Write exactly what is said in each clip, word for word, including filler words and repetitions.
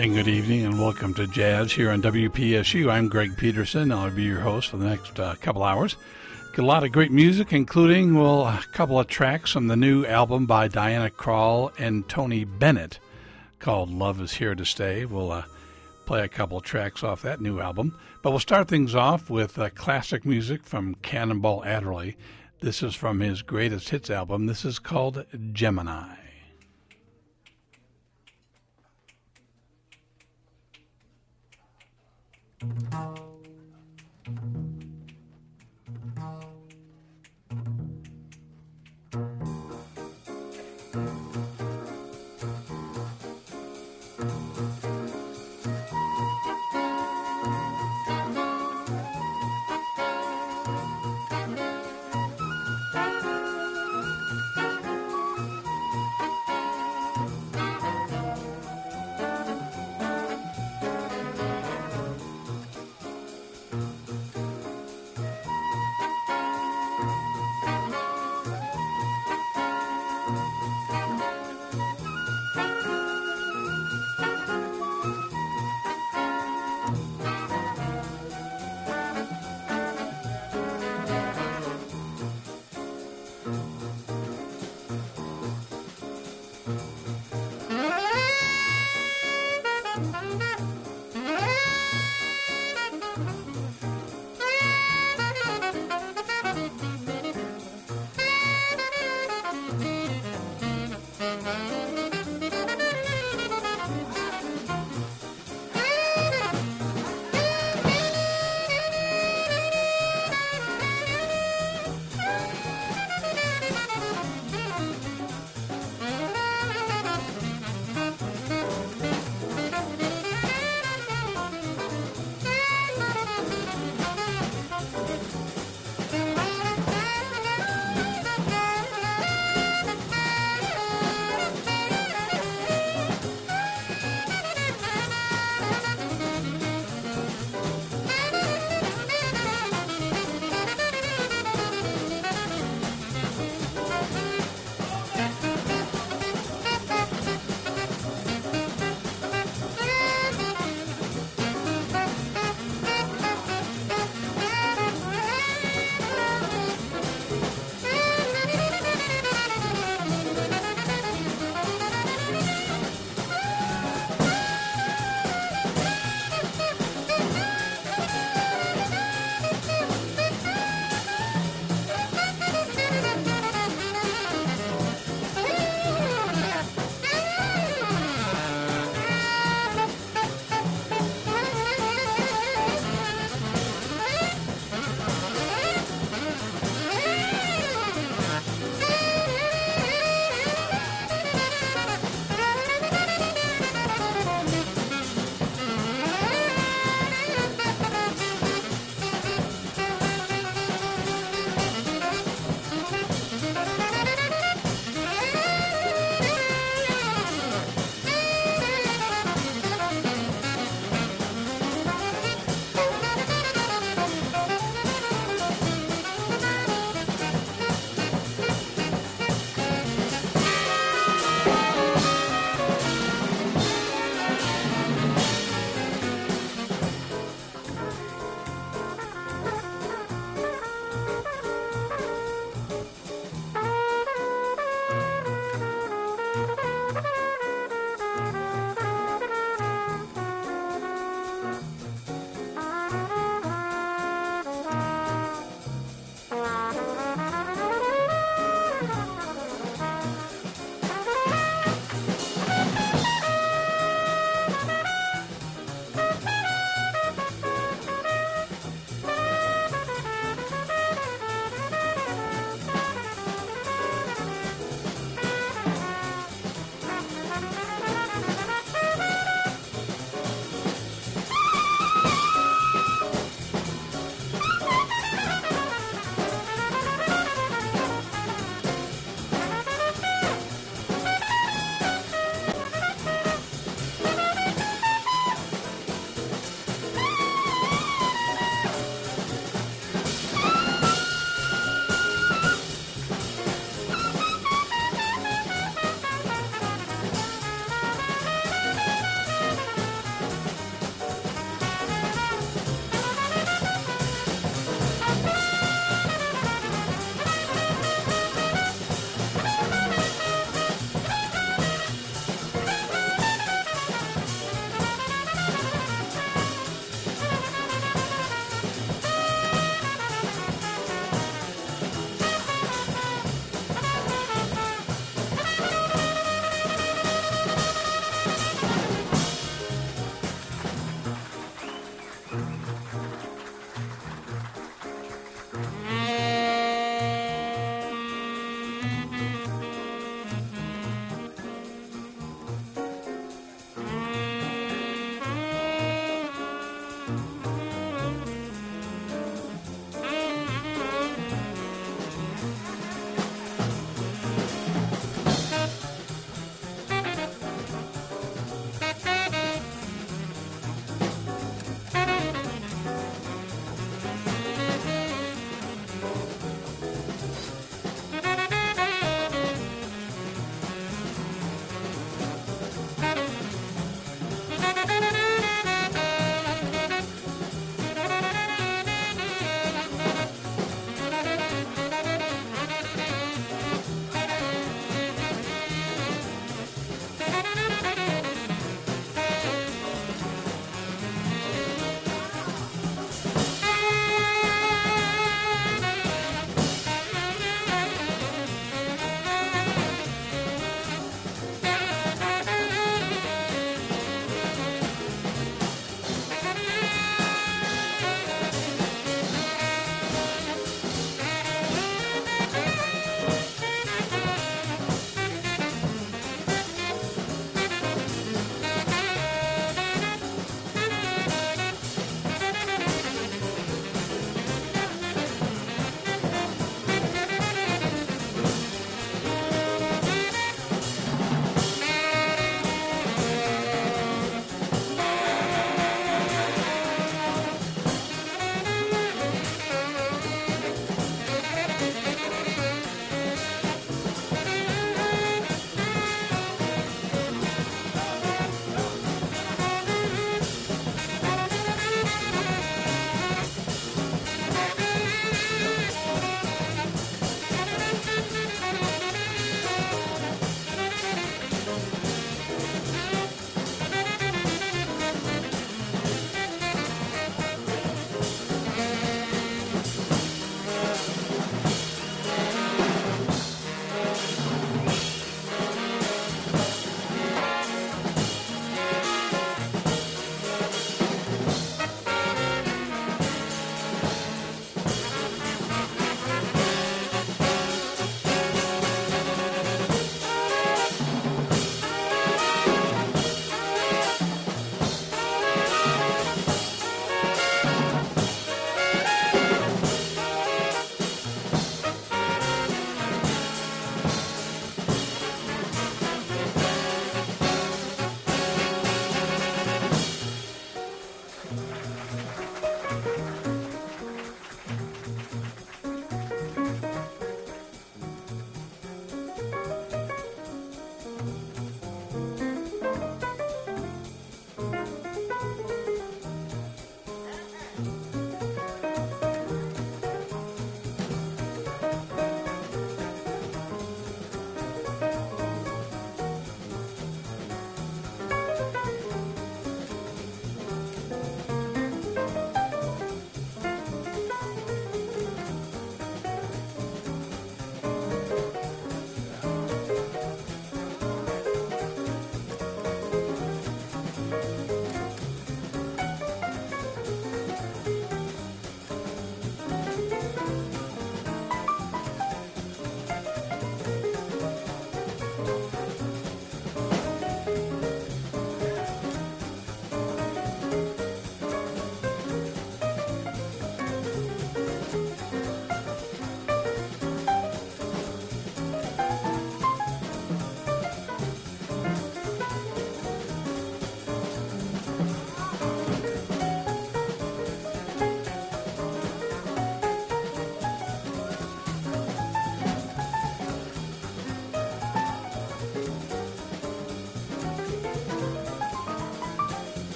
And good evening and welcome to Jazz here on W P S U. I'm Greg Peterson. I'll be your host for the next uh, couple hours. Get a lot of great music, including, well, a couple of tracks from the new album by Diana Krall and Tony Bennett called Love Is Here to Stay. We'll uh, play a couple of tracks off that new album. But we'll start things off with uh, classic music from Cannonball Adderley. This is from his greatest hits album. This is called Gemini.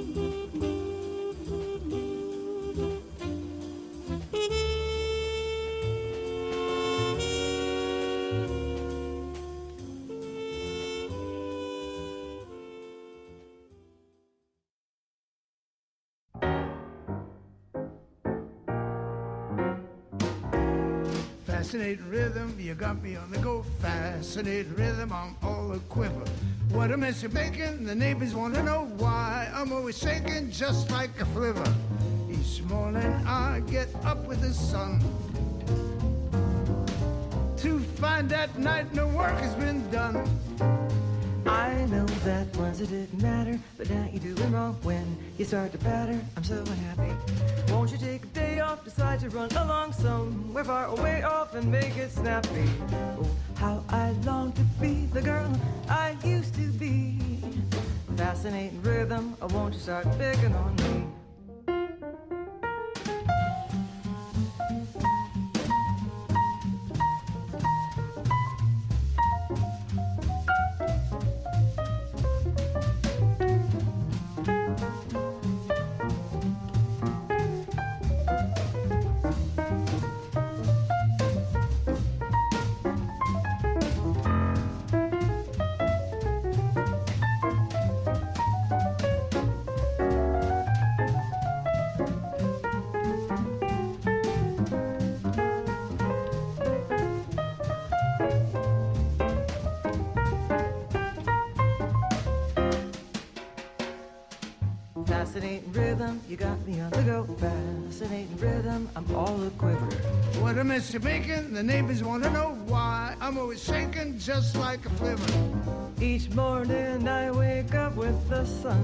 Fascinating rhythm, you got me on the go. Fascinating rhythm, I'm all a quiver. What a mess you're making, the neighbors want to know why. I'm always shaking just like a flivver. Each morning I get up with the sun to find that night no work has been done. I know that once it didn't matter, but now you're doing wrong when you start to patter. I'm so unhappy. Won't you take a day off, decide to run along somewhere far away off and make it snappy? Oh, how I long to be the girl I used to be. Fascinating rhythm, oh, won't you start picking on me? Fascinating rhythm, you got me on the go. Fascinating rhythm, I'm all a quiver. What a mess you're making, the neighbors want to know why. I'm always shaking just like a flivver. Each morning I wake up with the sun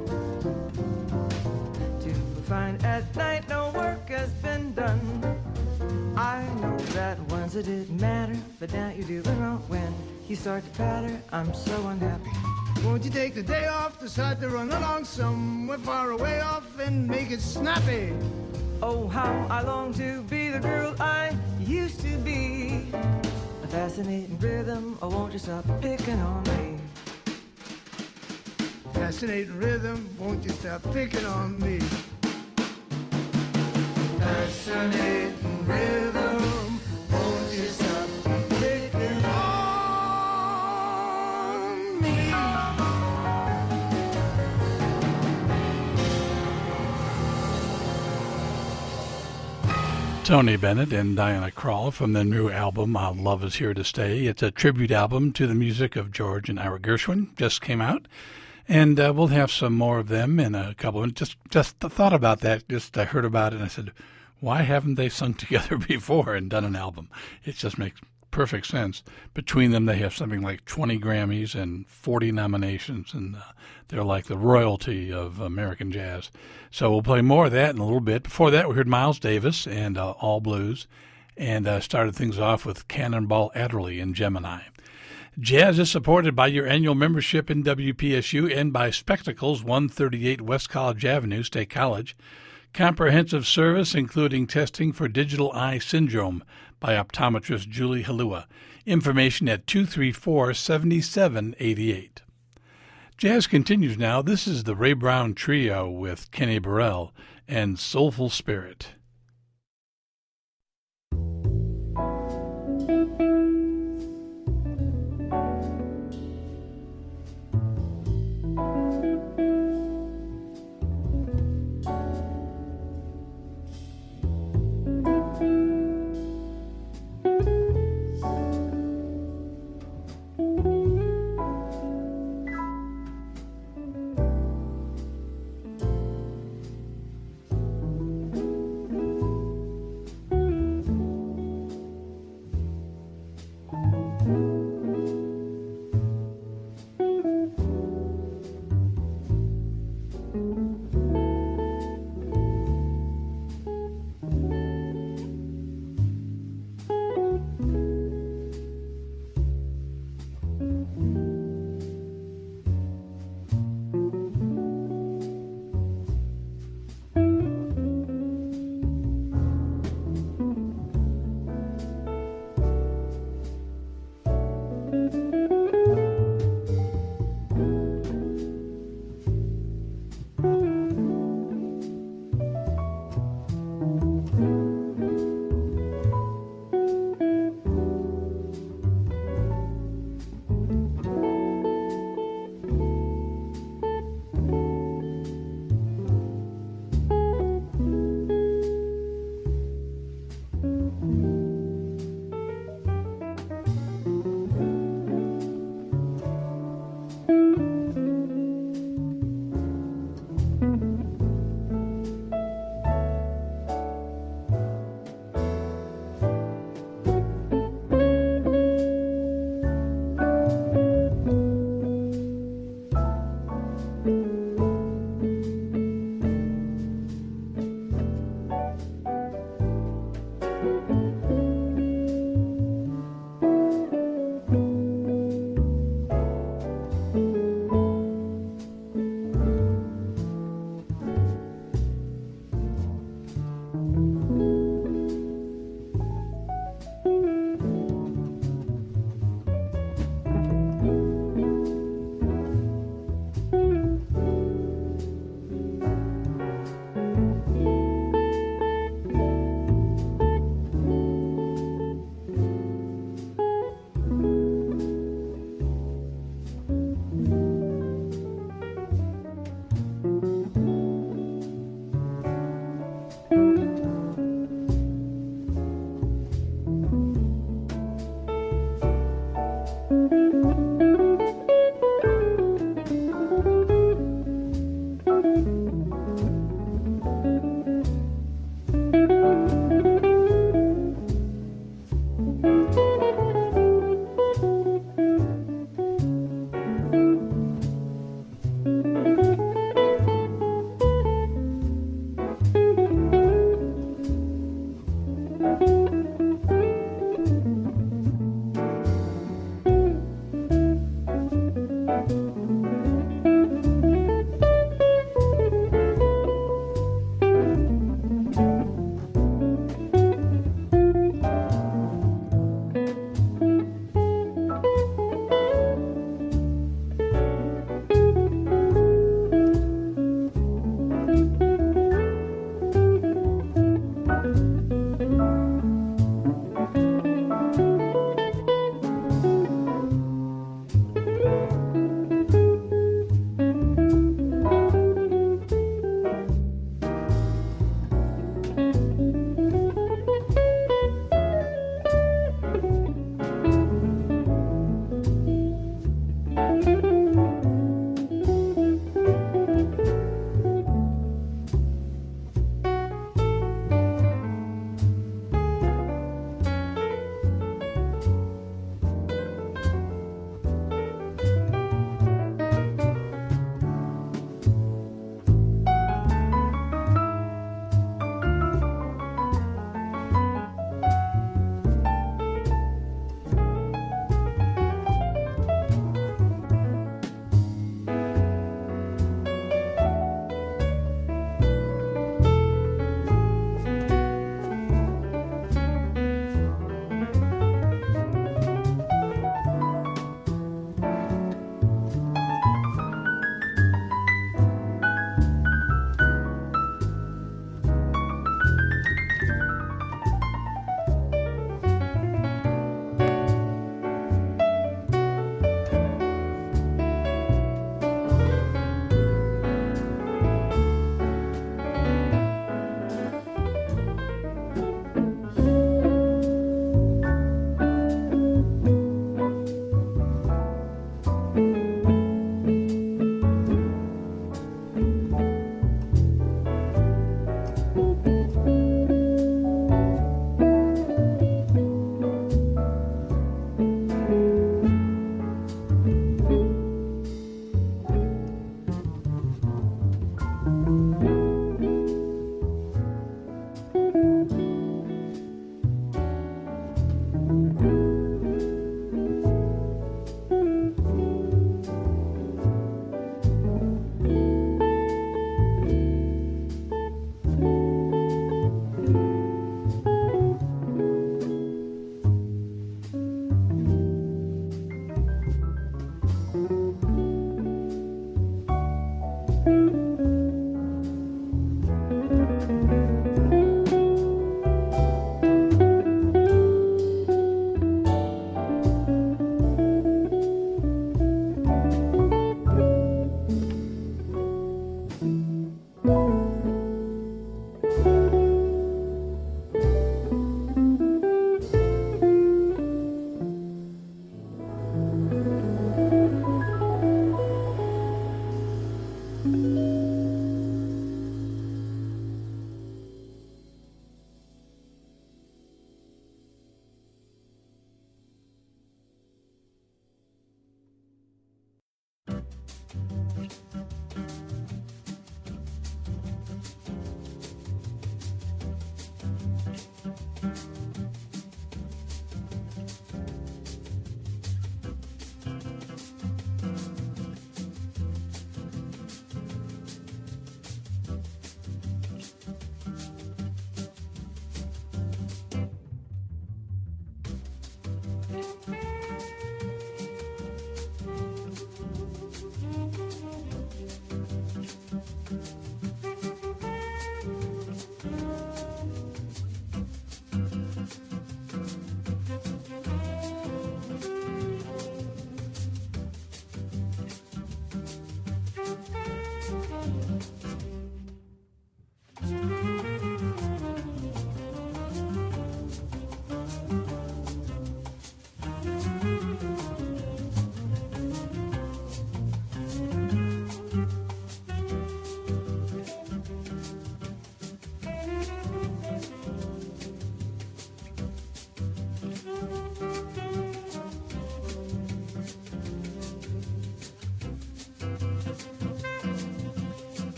to find at night no work has been done. I know that once it didn't matter, but now you're doing wrong when you start to patter. I'm so unhappy. Won't you take the day off, decide to run along somewhere far away off and make it snappy? Oh, how I long to be the girl I used to be. A fascinating rhythm, oh, won't you stop picking on me? Fascinating rhythm, won't you stop picking on me? Fascinating rhythm, won't you stop picking on me? Tony Bennett and Diana Krall from the new album uh, Love Is Here to Stay. It's a tribute album to the music of George and Ira Gershwin. Just came out. And uh, we'll have some more of them in a couple of just just thought about that. Just I heard about it and I said, why haven't they sung together before and done an album? It just makes perfect sense. Between them, they have something like twenty Grammys and forty nominations, and uh, they're like the royalty of American jazz. So we'll play more of that in a little bit. Before that, we heard Miles Davis and uh, All Blues, and uh, started things off with Cannonball Adderley and Gemini. Jazz is supported by your annual membership in W P S U and by Spectacles, one thirty-eight West College Avenue, State College. Comprehensive service, including testing for digital eye syndrome by optometrist Julie Halua. Information at two three four, seven seven eight eight. Jazz continues now. This is the Ray Brown Trio with Kenny Burrell and Soulful Spirit.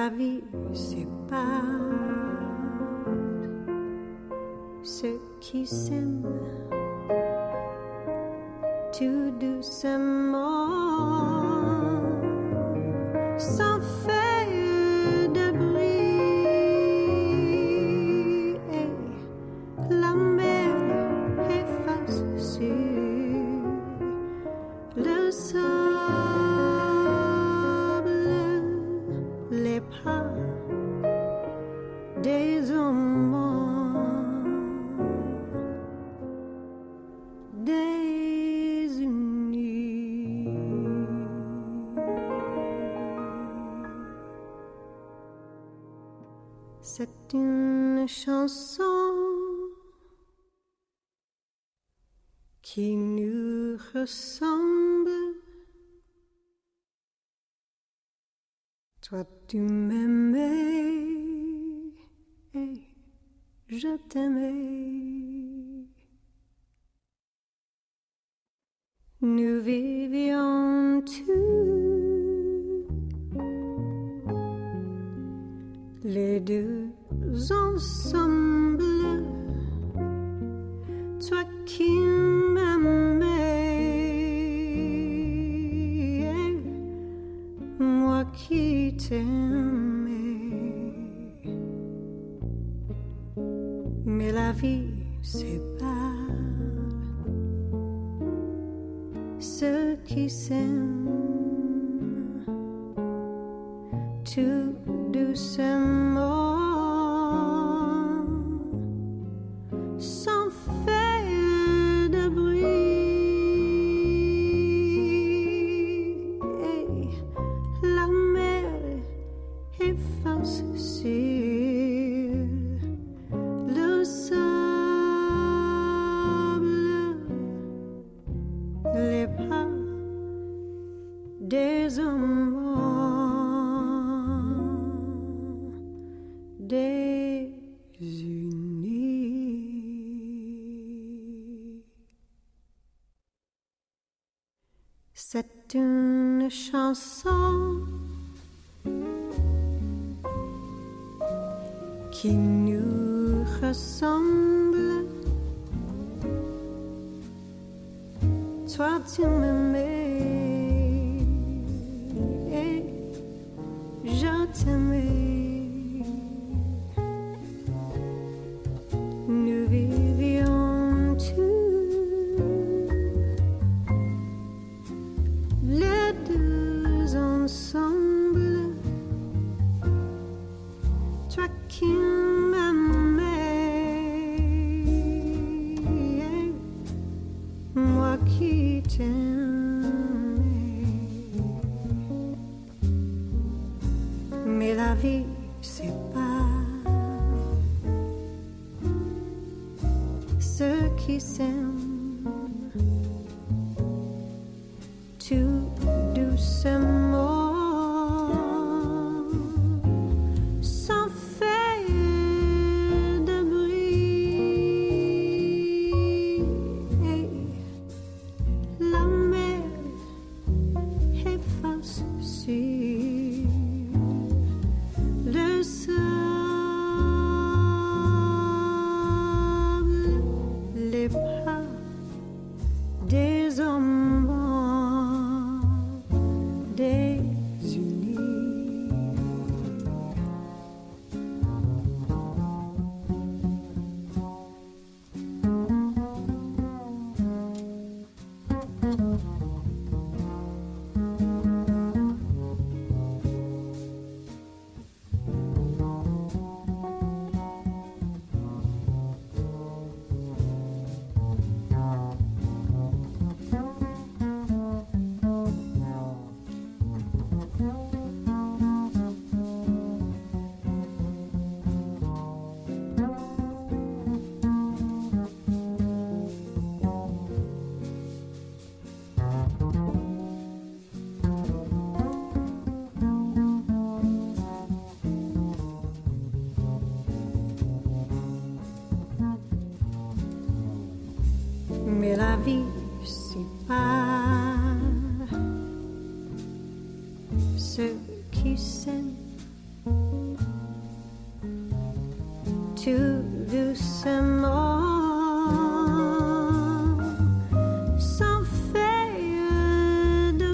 la vie sépare ceux qui s'aiment tout doucement, sans faire de bruit, et la mer efface sur le sable les pas des hommes désunis. C'est une chanson qui nous ressemble. Toi tu m'aimais et je t'aimais. Nous vivions tous les deux ensemble. Toi qui m'aimais, moi qui t'aimais. Mais la vie sépare ceux qui s'aiment tout doucement, sans faire de bruit, et la mer efface sur le sable les pas des hommes désunis. C'est une chanson qui nous ressemble. Toi tu m'aimais et je t'aimais. Nous vivions tous les deux ensemble. Toi qui m'aimais, moi qui t'aimais. Mais la vie sépare ceux qui s'aiment tout doucement, sans faire de bruit, et la mer efface sur le sable les pas des hommes désunis. Mais la vie sépare ceux qui s'aiment tout doucement, sans faire de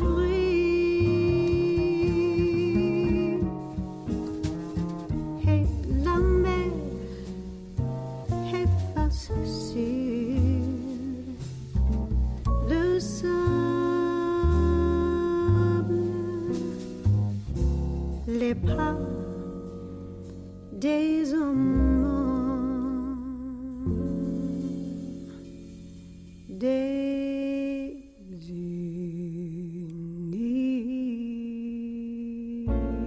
bruit. Et la mer efface sur le sable les pas des hommes des unis.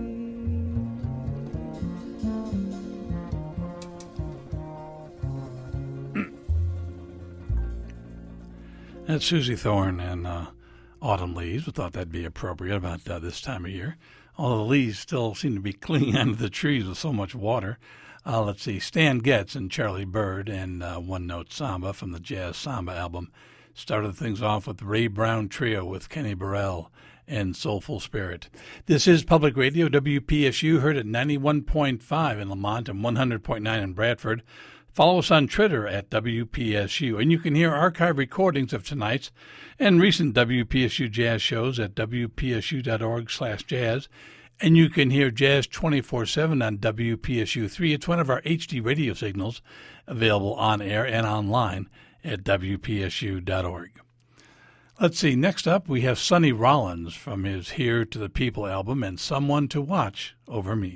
That's Susie Thorne and uh, Autumn Leaves. We thought that'd be appropriate about uh, this time of year. Although the leaves still seem to be clinging onto the trees with so much water. Uh, let's see, Stan Getz and Charlie Bird and uh, One Note Samba from the Jazz Samba album started things off with Ray Brown Trio with Kenny Burrell and Soulful Spirit. This is Public Radio, W P S U, heard at ninety-one point five in Lamont and one hundred point nine in Bradford. Follow us on Twitter at W P S U, and you can hear archive recordings of tonight's and recent W P S U jazz shows at W P S U dot org slash jazz, and you can hear Jazz twenty-four seven on W P S U three. It's one of our H D radio signals available on air and online at W P S U dot org. Let's see, next up we have Sonny Rollins from his Here to the People album and Someone to Watch Over Me.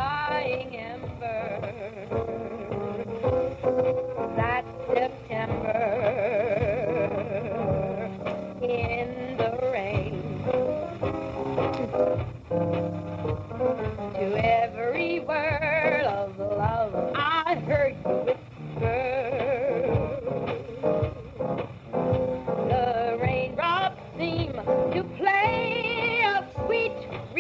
dying ember. That September in the rain. To every word of love I heard you whisper. The raindrops seem to play a sweet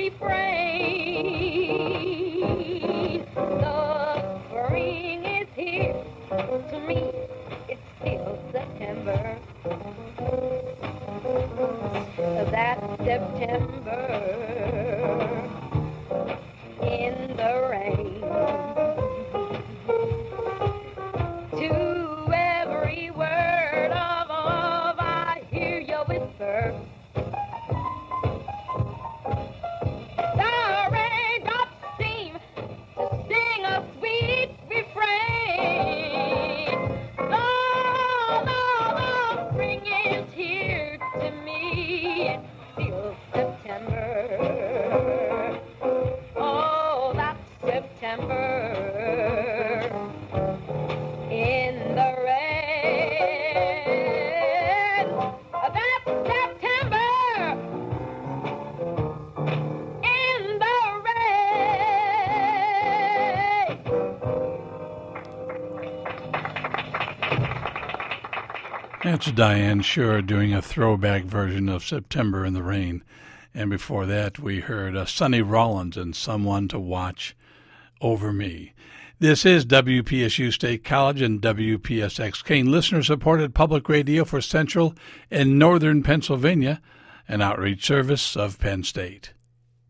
refrain. The spring is here. To me, it's still September. That September in the rain. To every word of love I hear you whisper. The raindrops seem to sing a sweet refrain. The, the, the spring is here to me. It's still September. Oh, that's September in the rain. That's September in the rain. That's Diane Shure doing a throwback version of September in the Rain. And before that, we heard uh, Sonny Rollins and Someone to Watch Over Me. This is W P S U State College and W P S X Kean, listener-supported public radio for Central and Northern Pennsylvania, an outreach service of Penn State.